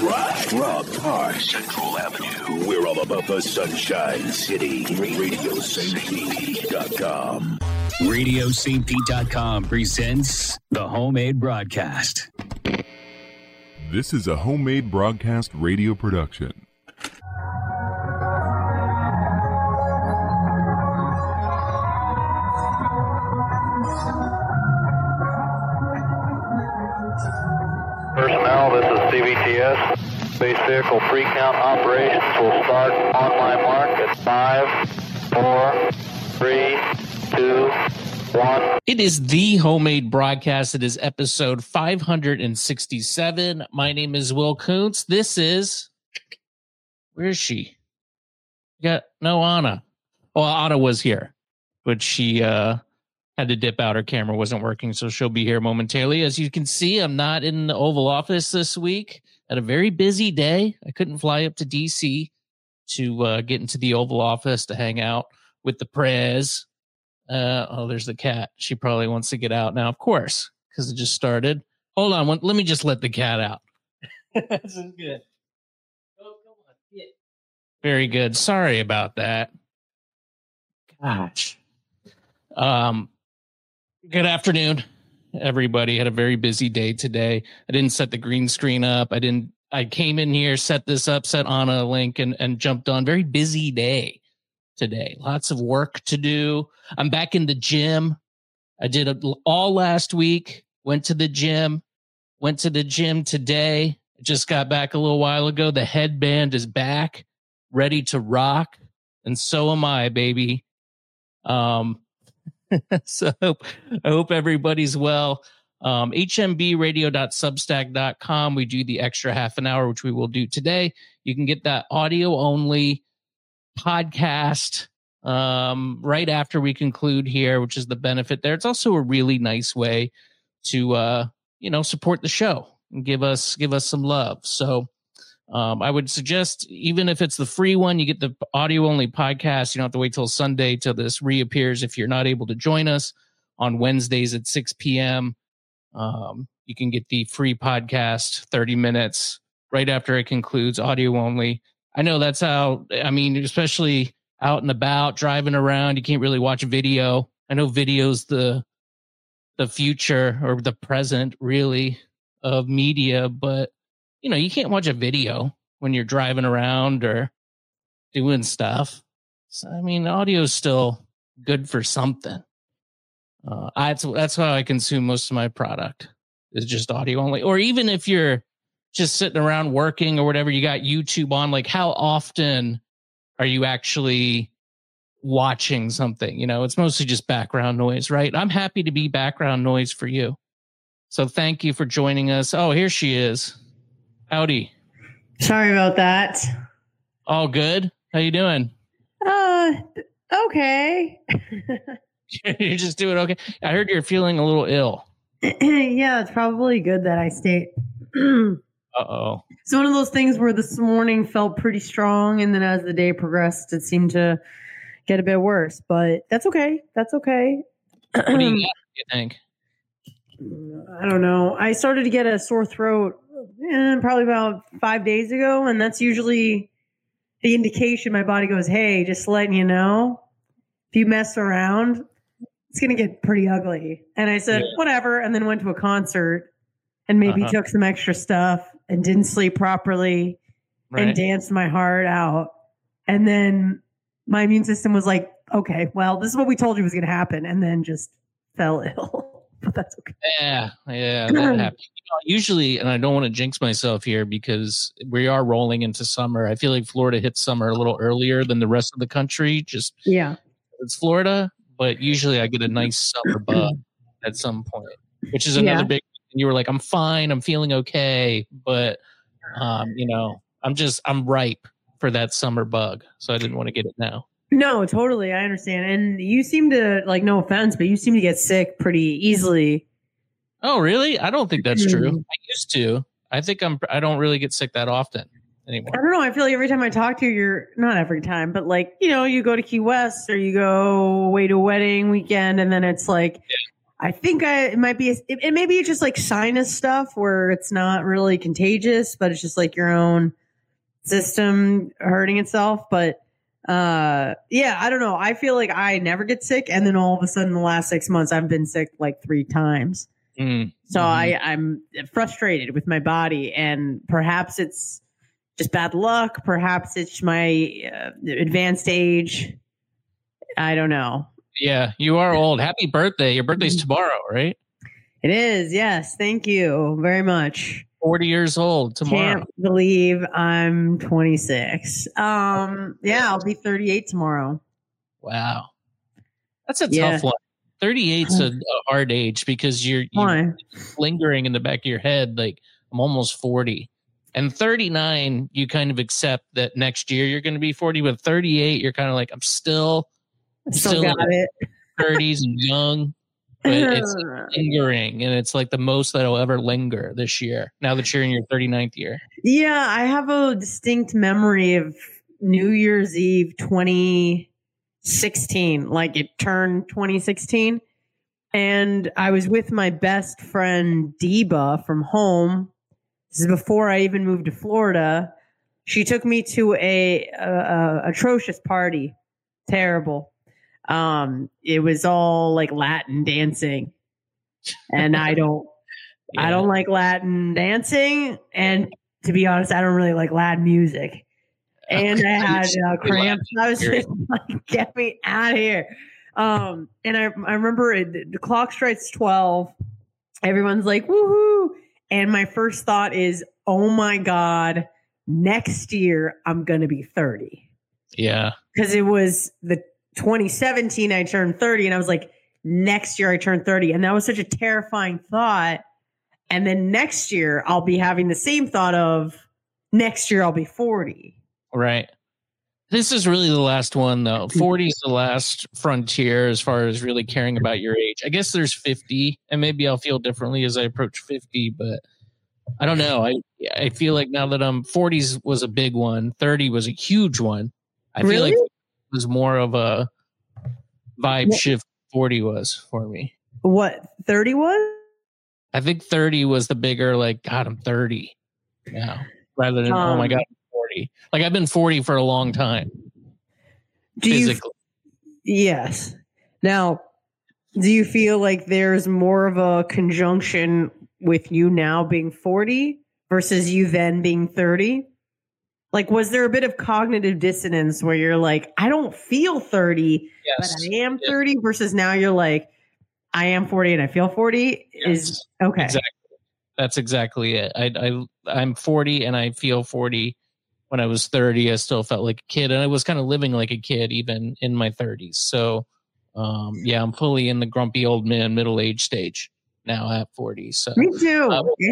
Rob Park, Central Avenue. We're all about the Sunshine City. RadioSaintPete.com. RadioSaintPete.com presents The Homemade Broadcast. This is a Homemade Broadcast radio production. Personnel, this is CBTS. Space vehicle pre-count operations will start on my mark at 5, 4, 3, 2, 1. It is the Homemade Broadcast. It is episode 567. My name is Will Kuntz. This is... Where is she? No, Anna. Well, Anna was here, but she had to dip out. Her camera wasn't working, so she'll be here momentarily. As you can see, I'm not in the Oval Office this week. Had a very busy day. I couldn't fly up to D.C. to get into the Oval Office to hang out with the prez. There's the cat. She probably wants to get out now, of course, because it just started. Hold on. Let me just let the cat out. This is good. Oh, come on. Get. Very good. Sorry about that. Gosh. Good afternoon, everybody. Had a very busy day today. I didn't set the green screen up. I came in here, set this up, set on a link and jumped on. Very busy day today. Lots of work to do. I'm back in the gym. I did it all last week. Went to the gym today. Just got back a little while ago. The headband is back, ready to rock. And so am I, baby. So I hope everybody's well. hmbradio.substack.com. We do the extra half an hour, which we will do today. You can get that audio only podcast right after we conclude here, which is the benefit there. It's also a really nice way to support the show and give us some love. So I would suggest, even if it's the free one, you get the audio only podcast. You don't have to wait till Sunday till this reappears. If you're not able to join us on Wednesdays at 6 p.m., you can get the free podcast 30 minutes right after it concludes, audio only. I know that's how, especially out and about, driving around, you can't really watch video. I know video's the future or the present, really, of media, but you can't watch a video when you're driving around or doing stuff. So, audio is still good for something. That's how I consume most of my product, is just audio only. Or even if you're just sitting around working or whatever, you got YouTube on, like how often are you actually watching something? It's mostly just background noise, right? I'm happy to be background noise for you. So thank you for joining us. Oh, here she is. Howdy. Sorry about that. All good? How you doing? Okay. You're just doing okay? I heard you're feeling a little ill. Yeah, it's probably good that I stayed. Uh-oh. It's one of those things where this morning felt pretty strong, and then as the day progressed, it seemed to get a bit worse. But that's okay. That's okay. What do you think? I don't know. I started to get a sore throat probably about 5 days ago, and that's usually the indication my body goes, hey, just letting you know, if you mess around, it's going to get pretty ugly. And I said, whatever, and then went to a concert and maybe took some extra stuff and didn't sleep properly and danced my heart out. And then my immune system was like, okay, well, this is what we told you was going to happen, and then just fell ill. But that's okay. Yeah, that happens. Usually, and I don't want to jinx myself here because we are rolling into summer. I feel like Florida hits summer a little earlier than the rest of the country. It's Florida, but usually I get a nice summer bug at some point, which is another big. You were like, I'm fine, I'm feeling okay, but I'm ripe for that summer bug, so I didn't want to get it now. No, totally. I understand. And you seem to, like, no offense, but you seem to get sick pretty easily. Oh, really? I don't think that's true. I used to. I think I don't really get sick that often anymore. I don't know. I feel like every time I talk to you, you're not every time, but like, you go to Key West or you go away to a wedding weekend. And then it's like, I think it might be, it may be just like sinus stuff where it's not really contagious, but it's just like your own system hurting itself. But yeah, I don't know. I feel like I never get sick. And then all of a sudden the last 6 months, I've been sick like 3 times. So I'm frustrated with my body, and perhaps it's just bad luck. Perhaps it's my advanced age. I don't know. Yeah, you are old. Happy birthday. Your birthday's tomorrow, right? It is. Yes. Thank you very much. 40 years old tomorrow. Can't believe I'm 26. Yeah, I'll be 38 tomorrow. Wow. That's a tough one. 38's a hard age because you're lingering in the back of your head like I'm almost 40. And 39, you kind of accept that next year you're going to be 40. But 38, you're kind of like, I'm still got it. 30s and young. But it's lingering, and it's like the most that'll ever linger this year. Now that you're in your 39th year. Yeah, I have a distinct memory of New Year's Eve 2016. Like it turned 2016. And I was with my best friend, Deba, from home. This is before I even moved to Florida. She took me to a atrocious party. Terrible. It was all like Latin dancing, and I don't like Latin dancing. And to be honest, I don't really like Latin music. And I had cramps. I was just like, get me out of here. And I remember the clock strikes 12. Everyone's like, woohoo. And my first thought is, oh my God, next year I'm going to be 30. Yeah. Because it was the 2017, I turned 30, and I was like, next year I turn 30. And that was such a terrifying thought. And then next year I'll be having the same thought of next year I'll be 40. Right. This is really the last one, though. 40 is the last frontier as far as really caring about your age. I guess there's 50, and maybe I'll feel differently as I approach 50, but I don't know. I feel like now that 40s was a big one, 30 was a huge one. I feel like was more of a vibe shift 40 was for me. What 30 was? I think 30 was the bigger, like, God, I'm 30 now, rather than oh my God, I'm 40. Like I've been 40 for a long time. Physically. Yes. Now, do you feel like there's more of a conjunction with you now being 40 versus you then being 30? Like, was there a bit of cognitive dissonance where you're like, I don't feel 30, but I am 30 versus now you're like, I am 40 and I feel 40 is okay. Exactly. That's exactly it. I'm 40 and I feel 40. When I was 30, I still felt like a kid, and I was kind of living like a kid even in my 30s. So, yeah, I'm fully in the grumpy old man middle age stage now at 40. So me too.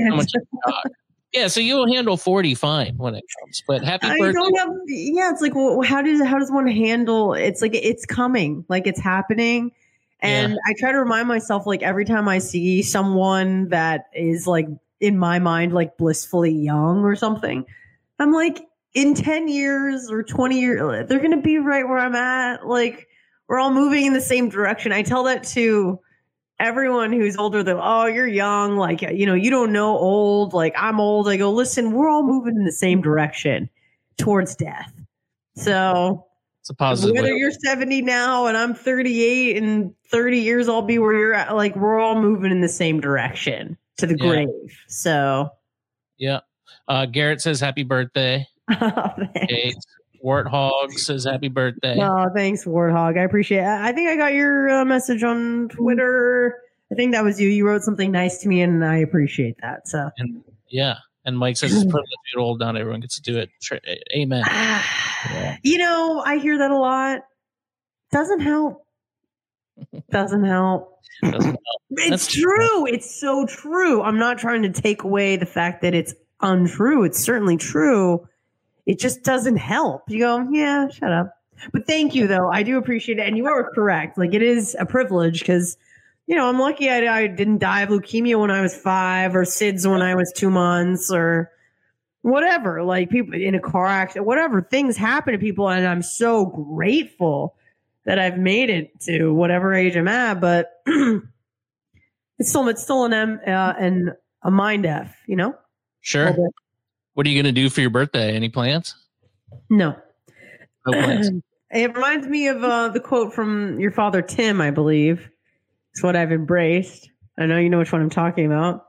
Yeah, so you'll handle 40 fine when it comes. But happy birthday. It's like, well, how does one handle? It's like it's coming, like it's happening, and I try to remind myself, like every time I see someone that is like in my mind like blissfully young or something, I'm like, in 10 years or 20 years, they're gonna be right where I'm at. Like we're all moving in the same direction. I tell that to everyone who's older, they're, oh, you're young. Like, you know, you don't know old. Like, I'm old. I go, listen, we're all moving in the same direction towards death. So it's a positive. Whether you're 70 now and I'm 38 and 30 years, I'll be where you're at. Like, we're all moving in the same direction to the grave. So, yeah. Garrett says happy birthday. Okay. Warthog says happy birthday. Oh, thanks, Warthog. I appreciate it. I think I got your message on Twitter. I think that was you. You wrote something nice to me, and I appreciate that. So, and Mike says it's privileged to get old. Not everyone gets to do it. Amen. You know, I hear that a lot. Doesn't help. Doesn't help. It's true. It's so true. I'm not trying to take away the fact that it's untrue. It's certainly true. It just doesn't help. You go, yeah, shut up. But thank you, though. I do appreciate it. And you are correct. Like, it is a privilege because, you know, I'm lucky I didn't die of leukemia when I was 5 or SIDS when I was 2 months or whatever. Like, people in a car accident, whatever. Things happen to people. And I'm so grateful that I've made it to whatever age I'm at. But It's still an M and a mind F, you know? Sure. What are you going to do for your birthday? Any plans? No. No plans. It reminds me of the quote from your father, Tim, I believe. It's what I've embraced. I know you know which one I'm talking about.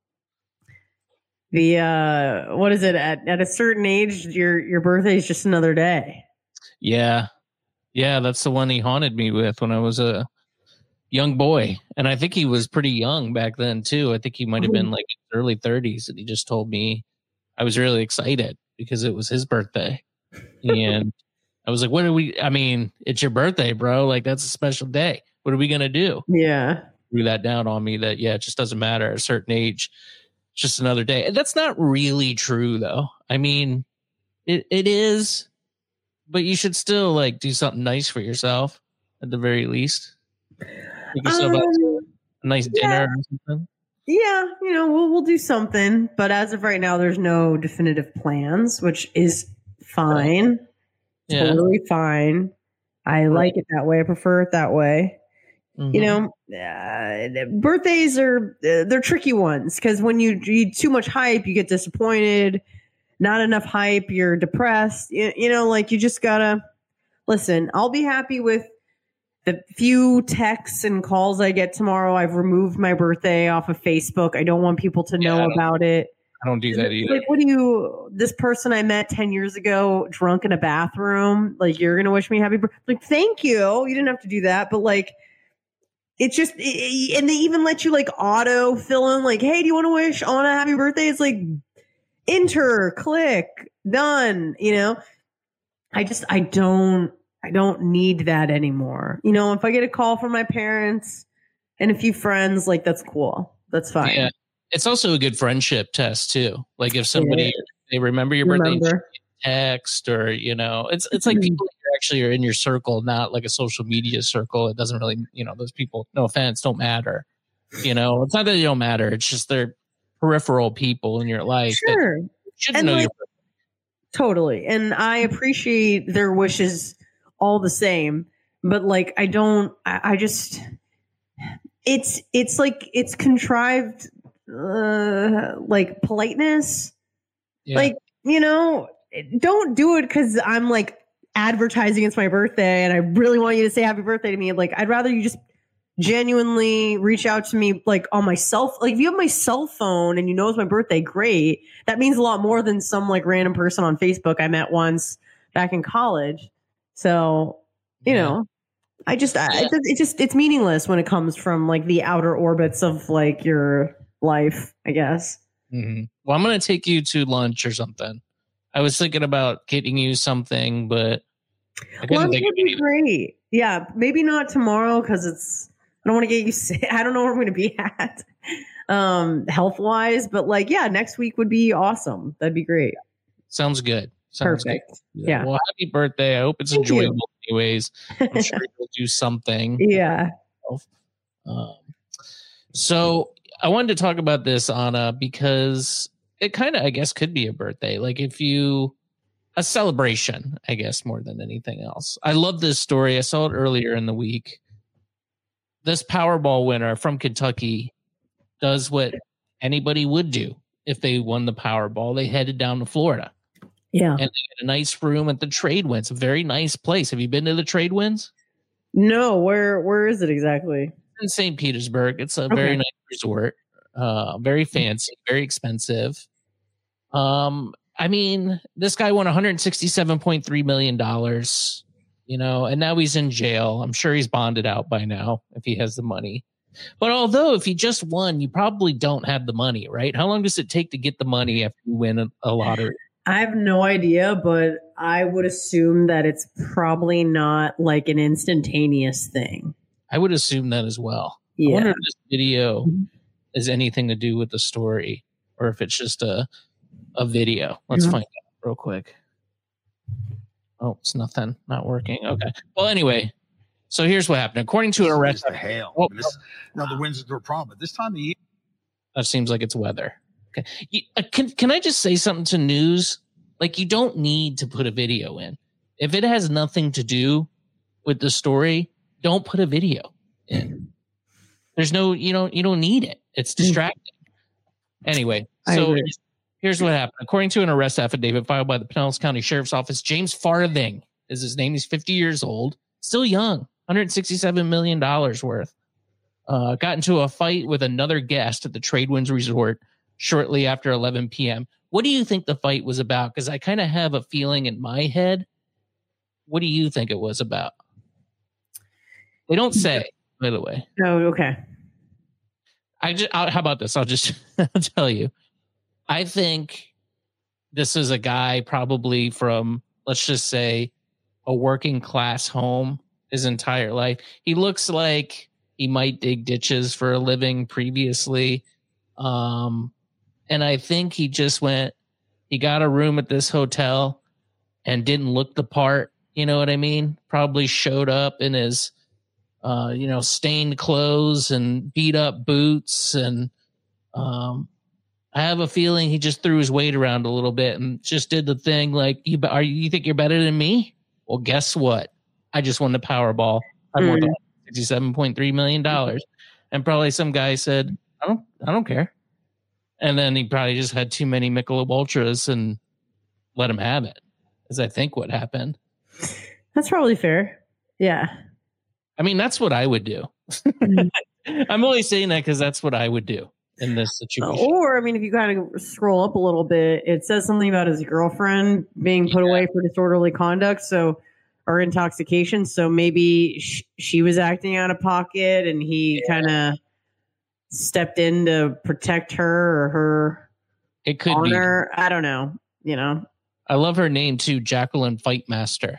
The what is it? At a certain age, your birthday is just another day. Yeah. Yeah, that's the one he haunted me with when I was a young boy. And I think he was pretty young back then, too. I think he might have been like in his early 30s. And he just told me I was really excited because it was his birthday. And I was like, it's your birthday, bro. Like, that's a special day. What are we going to do? Yeah. Threw that down on me that, it just doesn't matter. At a certain age, it's just another day. And that's not really true, though. I mean, it is, but you should still like do something nice for yourself at the very least. Make yourself a nice dinner or something. Yeah, we'll do something, but as of right now, there's no definitive plans, which is fine. Yeah. Totally fine. I like it that way. I prefer it that way. Mm-hmm. Birthdays they're tricky ones because when you eat too much hype, you get disappointed. Not enough hype, you're depressed. Like you just gotta listen. I'll be happy with the few texts and calls I get tomorrow. I've removed my birthday off of Facebook. I don't want people to know about it. I don't do that either. Like, this person I met 10 years ago, drunk in a bathroom, like, you're going to wish me happy birthday? Like, thank you. You didn't have to do that. But, like, it's just, and they even let you, like, auto fill in, like, hey, do you want to wish on a happy birthday? It's like, enter, click, done, I don't need that anymore. If I get a call from my parents and a few friends, like, that's cool. That's fine. Yeah. It's also a good friendship test too. Like if somebody they remember your birthday text or it's like people that actually are in your circle, not like a social media circle. It doesn't really, those people, no offense, don't matter. It's not that they don't matter. It's just they're peripheral people in your life. Sure. Shouldn't know your birthday. Totally. And I appreciate their wishes all the same, but like I just it's like it's contrived like politeness. Like, don't do it because I'm like advertising it's my birthday and I really want you to say happy birthday to me. Like, I'd rather you just genuinely reach out to me like on my like if you have my cell phone and it's my birthday, great. That means a lot more than some like random person on Facebook I met once back in college. So, it's meaningless when it comes from like the outer orbits of like your life, I guess. Mm-hmm. Well, I'm going to take you to lunch or something. I was thinking about getting you something, but lunch would be great. Yeah, maybe not tomorrow because I don't want to get you sick. I don't know where I'm going to be at health wise, but like, next week would be awesome. That'd be great. Sounds good. Perfect. Good. Yeah. Well, happy birthday. I hope it's enjoyable anyways. I'm sure you'll do something. Yeah. So I wanted to talk about this, Anna, because it kind of, I guess, could be a birthday. Like a celebration, I guess, more than anything else. I love this story. I saw it earlier in the week. This Powerball winner from Kentucky does what anybody would do if they won the Powerball. They headed down to Florida. Yeah. And they get a nice room at the Tradewinds, a very nice place. Have you been to the Tradewinds? No. Where is it exactly? In St. Petersburg. It's a very nice resort. Very fancy, very expensive. I mean, this guy won $167.3 million, and now he's in jail. I'm sure he's bonded out by now if he has the money. But although if he just won, you probably don't have the money, right? How long does it take to get the money after you win a lottery? I have no idea, but I would assume that it's probably not like an instantaneous thing. I would assume that as well. Yeah. I wonder if this video has anything to do with the story or if it's just a video. Let's find out real quick. Oh, it's nothing. Not working. Okay. Well, anyway, so here's what happened. According to an arrest. Hail. The winds are a problem. But this time of year. That seems like it's weather. Okay. Can I just say something to news? Like, you don't need to put a video in. If it has nothing to do with the story, don't put a video in. There's no, you don't need it. It's distracting. Anyway, so here's what happened. According to an arrest affidavit filed by the Pinellas County Sheriff's Office, James Farthing is his name. He's 50 years old, still young, $167 million worth. Got into a fight with another guest at the Tradewinds Resort shortly after 11 p.m. What do you think the fight was about? Because I kind of have a feeling in my head. What do you think it was about? They don't say, by the way. Oh, okay. How about this? I'll just tell you. I think this is a guy probably from, let's just say, a working class home his entire life. He looks like he might dig ditches for a living previously. And I think he just he got a room at this hotel and didn't look the part. You know what I mean? Probably showed up in his, stained clothes and beat up boots. And I have a feeling he just threw his weight around a little bit and just did the thing like, you think you're better than me? Well, guess what? I just won the Powerball. I'm worth $67.3 million. And probably some guy said, I don't care. And then he probably just had too many Michelob Ultras and let him have it, is I think what happened. That's probably fair. Yeah. I mean, that's what I would do. I'm only saying that because that's what I would do in this situation. Or, I mean, if you kind of scroll up a little bit, it says something about his girlfriend being put away for disorderly conduct, or intoxication. So maybe she was acting out of pocket and he kind of stepped in to protect her or her it could honor. I don't know. I love her name too, Jacqueline Fightmaster.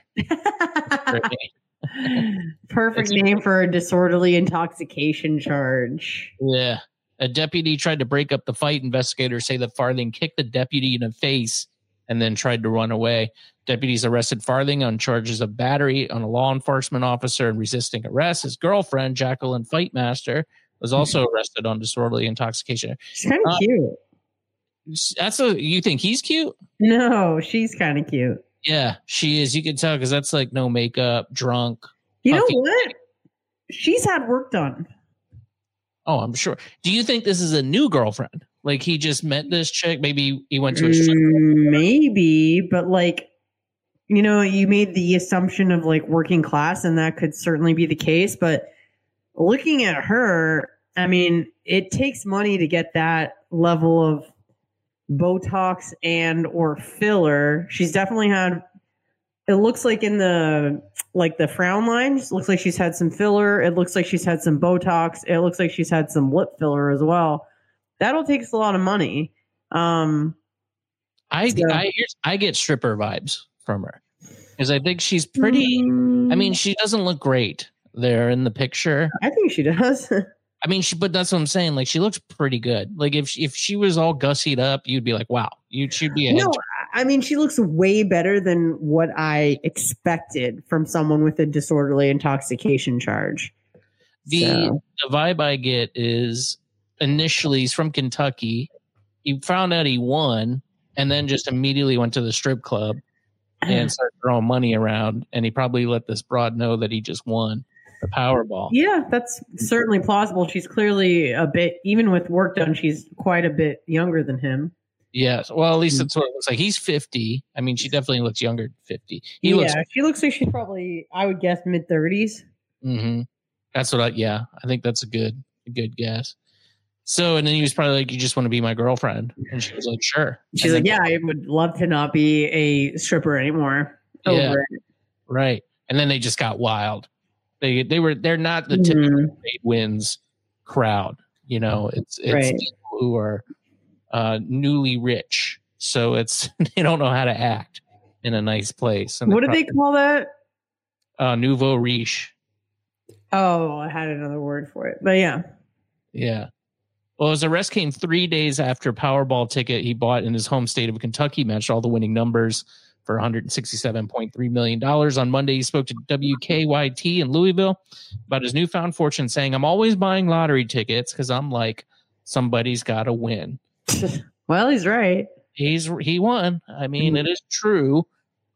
Perfect name for a disorderly intoxication charge. Yeah. A deputy tried to break up the fight. Investigators say that Farthing kicked the deputy in the face and then tried to run away. Deputies arrested Farthing on charges of battery on a law enforcement officer and resisting arrest. His girlfriend, Jacqueline Fightmaster, was also arrested on disorderly intoxication. She's kind of cute. You think he's cute? No, she's kind of cute. Yeah, she is. You can tell because that's like no makeup, drunk. You know what? She's had work done. Oh, I'm sure. Do you think this is a new girlfriend? Like he just met this chick? Maybe he went to a strip club? Maybe, but you made the assumption of like working class, and that could certainly be the case. But looking at her, I mean, it takes money to get that level of Botox and or filler. She's definitely had, it looks like in the frown lines, looks like she's had some filler. It looks like she's had some Botox. It looks like she's had some lip filler as well. That'll take a lot of money. I get stripper vibes from her because I think she's pretty. I mean, she doesn't look great there in the picture. I think she does. I mean, but that's what I'm saying. Like, she looks pretty good. Like, if she was all gussied up, you'd be like, wow, she'd be a head. No, I mean, she looks way better than what I expected from someone with a disorderly intoxication charge. The vibe I get is initially he's from Kentucky. He found out he won and then just immediately went to the strip club and started throwing money around. And he probably let this broad know that he just won the Powerball. Yeah, that's certainly plausible. She's clearly a bit, even with work done, she's quite a bit younger than him. Yes. Well, at least that's what it looks like. He's 50. I mean, she definitely looks younger than 50. She looks like she's probably, I would guess, mid-30s. Mm-hmm. That's what I think that's a good guess. So, and then he was probably like, you just want to be my girlfriend? And she was like, sure. She's like, yeah, I would love to not be a stripper anymore. Over it. Right. And then they just got wild. They're not the typical wins crowd. You know, it's right. People who are newly rich. So they don't know how to act in a nice place. And what do they call that? Nouveau riche. Oh, I had another word for it, but yeah. Yeah. Well, his arrest came 3 days after Powerball ticket he bought in his home state of Kentucky matched all the winning numbers for $167.3 million. On Monday, he spoke to WKYT in Louisville about his newfound fortune, saying, I'm always buying lottery tickets because I'm like, somebody's got to win. Well, he's right. He won. I mean, it is true.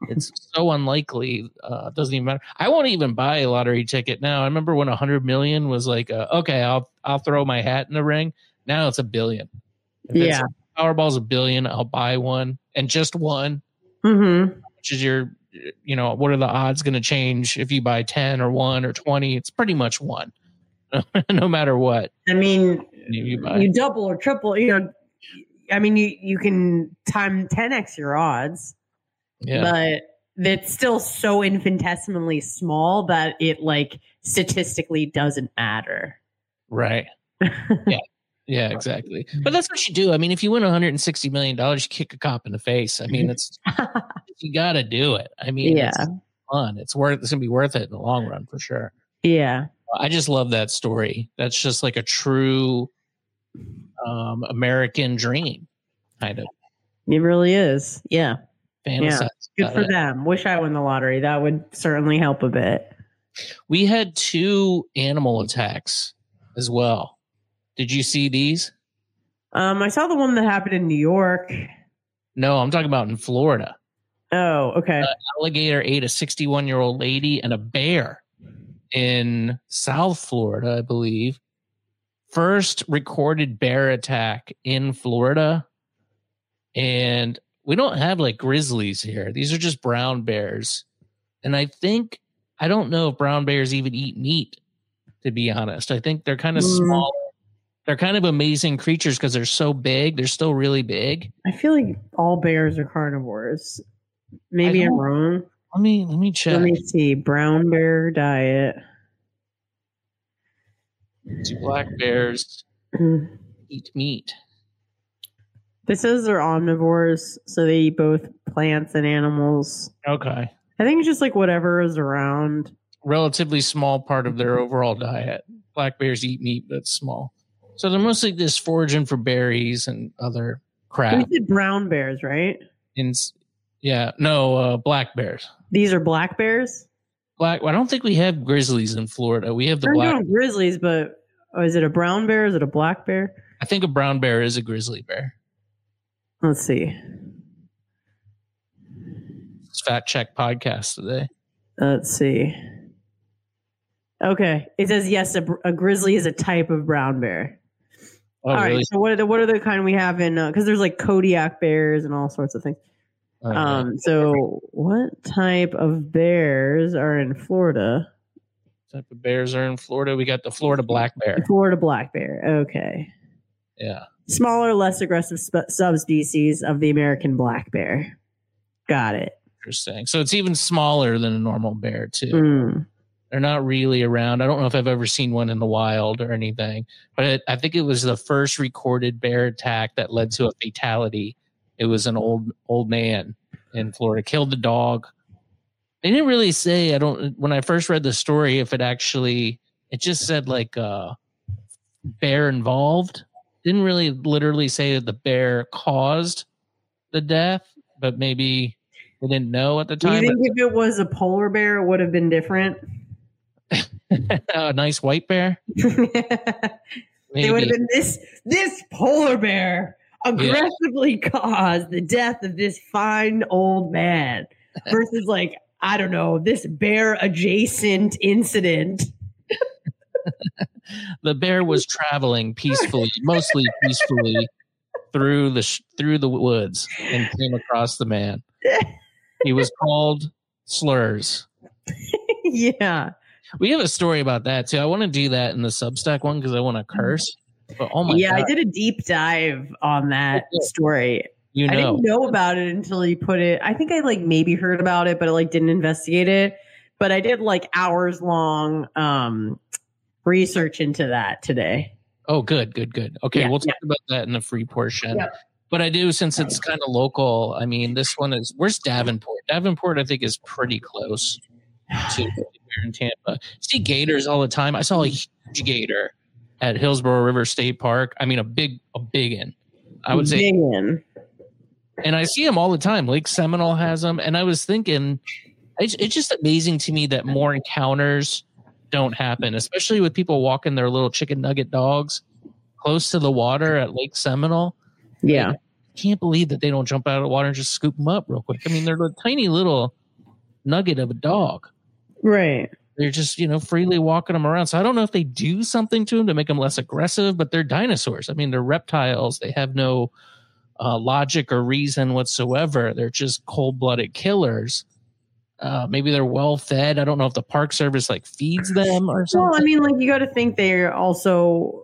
It's so unlikely. It doesn't even matter. I won't even buy a lottery ticket now. I remember when 100 million was like, okay, I'll throw my hat in the ring. Now it's $1 billion. If Powerball's $1 billion, I'll buy one, and just one. Mm-hmm. Which is your, what are the odds going to change if you buy 10 or 1 or 20? It's pretty much 1, no matter what. I mean, you double or triple. I mean, you can time 10x your odds. Yeah. But it's still so infinitesimally small that it like statistically doesn't matter. Right. Yeah, exactly. But that's what you do. I mean, if you win $160 million, you kick a cop in the face. I mean, you got to do it. I mean, it's fun. It's going to be worth it in the long run for sure. Yeah. I just love that story. That's just like a true American dream, kind of. It really is. Yeah. Fantasize. Good for them. Wish I won the lottery. That would certainly help a bit. We had 2 animal attacks as well. Did you see these? I saw the one that happened in New York. No, I'm talking about in Florida. Oh, okay. An alligator ate a 61-year-old lady and a bear in South Florida, I believe. First recorded bear attack in Florida. And we don't have like grizzlies here. These are just brown bears. And I don't know if brown bears even eat meat, to be honest. I think they're kind of small. They're kind of amazing creatures because they're so big. They're still really big. I feel like all bears are carnivores. Maybe I'm wrong. Let me check. Let me see. Brown bear diet. Do black bears eat meat? This says they're omnivores, so they eat both plants and animals. Okay. I think it's just like whatever is around. Relatively small part of their overall diet. Black bears eat meat, but it's small. So they're mostly just foraging for berries and other crap. You said brown bears, right? Black bears. These are black bears? I don't think we have grizzlies in Florida. We have the black grizzlies, but is it a brown bear? Is it a black bear? I think a brown bear is a grizzly bear. Let's see. It's Fact Check Podcast today. Let's see. Okay. It says, yes, a grizzly is a type of brown bear. Oh, all really? right. So what are the kind we have in, because there's like Kodiak bears and all sorts of things. So what type of bears are in Florida? Type of bears are in Florida. We got the Florida black bear. The Florida black bear. Okay. Yeah. Smaller, less aggressive subspecies of the American black bear. Got it. Interesting. So it's even smaller than a normal bear, too. They're not really around. I don't know if I've ever seen one in the wild or anything, but I think it was the first recorded bear attack that led to a fatality. It was an old man in Florida, killed the dog. They didn't really say, when I first read the story, if it just said like bear involved. Didn't really literally say that the bear caused the death, but maybe they didn't know at the time. Do you think if it was a polar bear, it would have been different? A nice white bear? It would have been this polar bear aggressively caused the death of this fine old man versus like, I don't know, this bear adjacent incident. The bear was traveling mostly peacefully through the woods and came across the man. He was called slurs. Yeah. We have a story about that too. I want to do that in the Substack one because I want to curse. But oh my God. I did a deep dive on that story. I didn't know about it until you put it. I think I like maybe heard about it, but I like didn't investigate it. But I did like hours long research into that today. Oh, good. Okay, Yeah, we'll talk about that in the free portion. Yeah. But I do, since it's kind of local. I mean, this one is, where's Davenport? Davenport, I think, is pretty close to here in Tampa. See gators all the time. I saw a huge gator at Hillsborough River State Park. I mean, a big one. I would say. And I see them all the time. Lake Seminole has them. And I was thinking, it's just amazing to me that more encounters don't happen, especially with people walking their little chicken nugget dogs close to the water at Lake Seminole. Yeah. can't believe that they don't jump out of the water and just scoop them up real quick. I mean, they're a tiny little nugget of a dog. Right. They're just, freely walking them around. So I don't know if they do something to them to make them less aggressive, but they're dinosaurs. I mean, they're reptiles. They have no logic or reason whatsoever. They're just cold-blooded killers. Maybe they're well fed. I don't know if the Park Service feeds them or something. Well, I mean, you got to think they also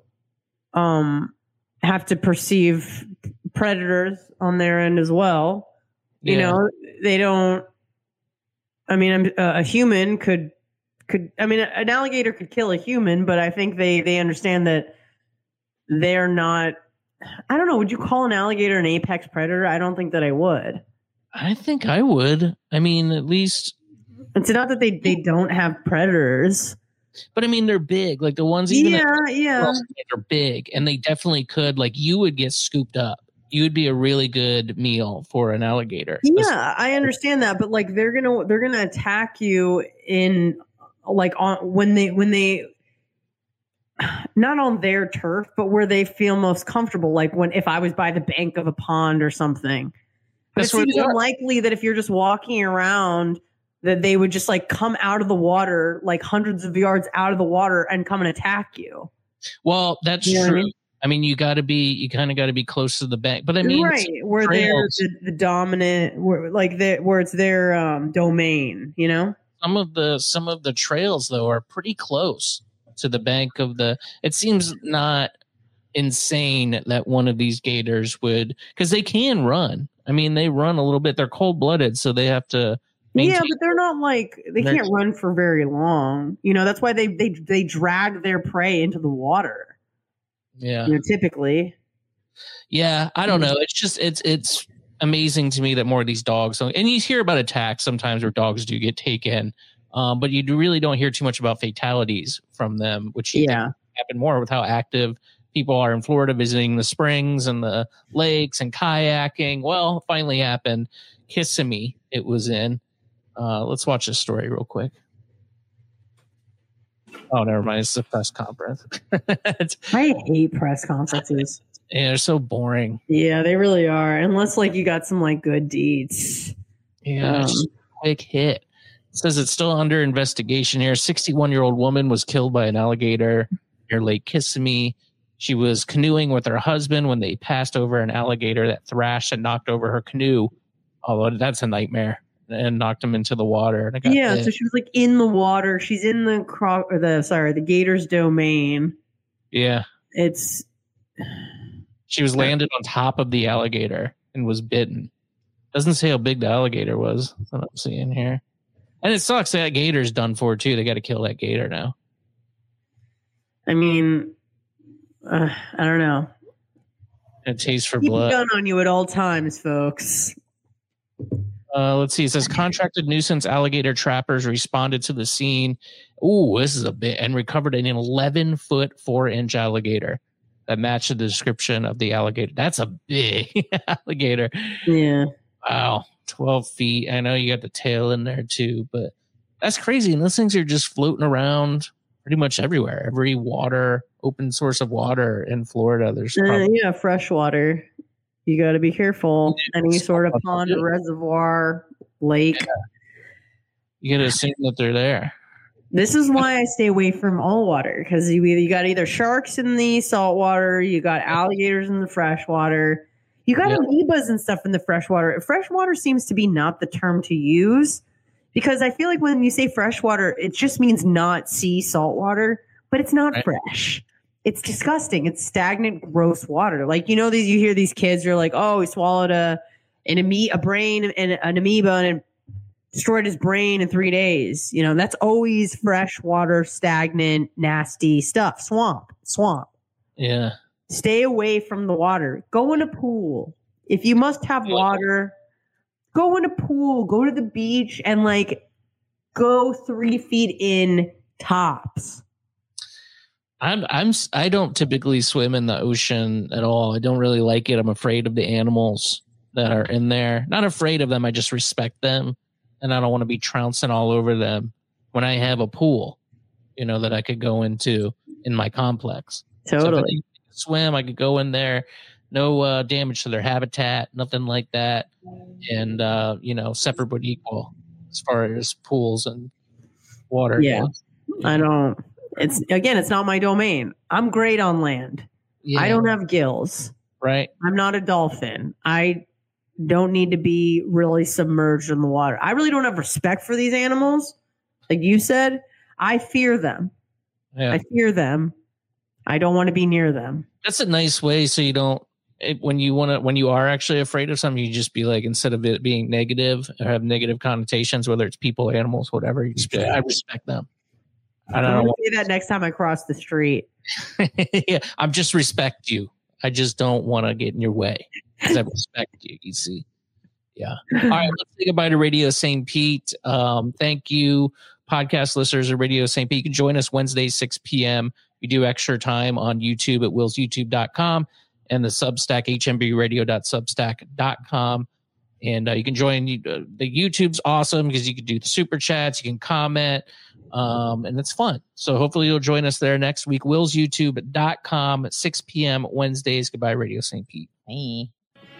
have to perceive predators on their end as well. They don't. I mean, a human could. I mean, an alligator could kill a human, but I think they understand that they're not. I don't know. Would you call an alligator an apex predator? I don't think that I would. I think I would. I mean, at least it's not that they don't have predators, but I mean, they're big. Like the ones, yeah, they're big, and they definitely could. You would get scooped up. You would be a really good meal for an alligator. Yeah, I understand that, but they're gonna attack you in when they not on their turf, but where they feel most comfortable. If I was by the bank of a pond or something. But it seems unlikely that if you're just walking around that they would just come out of the water, hundreds of yards out of the water and come and attack you. Well, that's true. I mean, you kind of got to be close to the bank, but I mean, right, where they're the dominant, where it's their domain, Some of the trails though are pretty close to the bank of the. It seems not insane that one of these gators would, because they can run. I mean, they run a little bit. They're cold-blooded, so they have to. Yeah, but they're not they can't run for very long. That's why they drag their prey into the water. Yeah. Typically. Yeah, I don't know. It's just it's amazing to me that more of these dogs. And you hear about attacks sometimes where dogs do get taken, but you really don't hear too much about fatalities from them, which happen more with how active people are in Florida visiting the springs and the lakes and kayaking. Well, it finally happened. Kissimmee, it was in. Let's watch this story real quick. Oh, never mind. It's a press conference. I hate press conferences. Yeah, they're so boring. Yeah, they really are. Unless you got some good deeds. Yeah, quick hit. It says it's still under investigation here. 61-year-old woman was killed by an alligator near Lake Kissimmee. She was canoeing with her husband when they passed over an alligator that thrashed and knocked over her canoe. Although that's a nightmare. And knocked him into the water. And so she was in the water. She's in the gator's domain. Yeah. She was landed on top of the alligator and was bitten. Doesn't say how big the alligator was. That's what I'm seeing here. And it sucks that gator's done for too. They got to kill that gator now. I mean, I don't know. It tastes for Keep blood. a gun on you at all times, folks. Let's see. It says contracted nuisance alligator trappers responded to the scene. Ooh, this is a bit, and recovered an 11-foot 4-inch alligator that matched the description of the alligator. That's a big alligator. Yeah. Wow. 12 feet. I know you got the tail in there too, but that's crazy. And those things are just floating around pretty much everywhere. Every open source of water in Florida. There's fresh water. You got to be careful. Any sort of pond, reservoir, lake. Yeah. You got to assume that they're there. This is why I stay away from all water, because you got either sharks in the salt water, you got alligators in the freshwater, you got amoebas and stuff in the freshwater. Freshwater seems to be not the term to use, because I feel like when you say freshwater, it just means not sea salt water, but it's not fresh. It's disgusting. It's stagnant, gross water. You hear these kids are like, oh, he swallowed a brain and an amoeba and it destroyed his brain in 3 days. That's always fresh water, stagnant, nasty stuff. Swamp. Yeah. Stay away from the water. Go in a pool. If you must have water, go in a pool. Go to the beach and go 3 feet in tops. I don't typically swim in the ocean at all. I don't really like it. I'm afraid of the animals that are in there. Not afraid of them. I just respect them, and I don't want to be trouncing all over them when I have a pool, that I could go into in my complex. Totally. So if I swim, I could go in there no damage to their habitat, nothing like that. And, separate but equal as far as pools and water. Yeah. I don't. It's not my domain. I'm great on land. Yeah. I don't have gills. Right. I'm not a dolphin. I don't need to be really submerged in the water. I really don't have respect for these animals. Like you said, I fear them. Yeah. I fear them. I don't want to be near them. That's a nice way. So you don't, when you are actually afraid of something, you just be like, instead of it being negative or have negative connotations, whether it's people, animals, whatever, you just be like, I respect them. I don't know. Say that next time I cross the street. Yeah, I'm just respect you. I just don't want to get in your way because I respect you. You see. Yeah. All right. Let's say goodbye to Radio St. Pete. Thank you, podcast listeners of Radio St. Pete. You can join us Wednesday, 6 p.m. We do extra time on YouTube at willsyoutube.com and the Substack, hmbradio.substack.com. And you can join the YouTube's awesome because you can do the super chats, you can comment, and it's fun. So hopefully you'll join us there next week. willsyoutube.com at 6 p.m. Wednesdays. Goodbye, Radio St. Pete. Hey.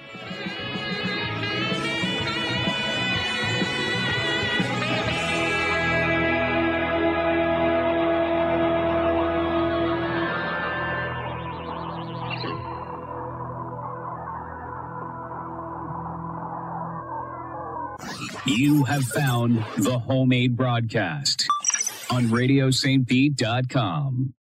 You have found the Homemade Broadcast on RadioSt.Pete.com.